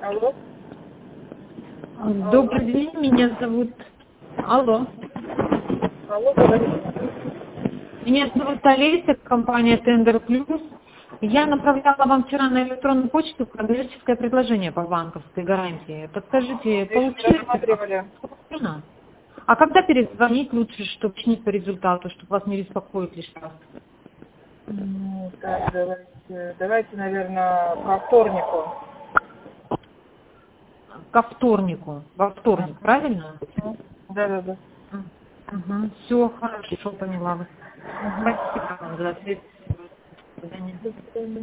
Алло. Добрый день, меня зовут... Алло. Алло, говорите. Меня зовут Олеся, компания Tender Plus. Я направляла вам вчера на электронную почту коммерческое предложение по банковской гарантии. Подскажите, получили? Рассматривали. А когда перезвонить лучше, чтобы уточнить по результату, чтобы вас не беспокоить лишний раз? Так, давайте, наверное, по вторнику. Ко вторнику. Во вторник, правильно? Да. Все, хорошо, поняла вас. Спасибо вам за ответ. До свидания. До свидания.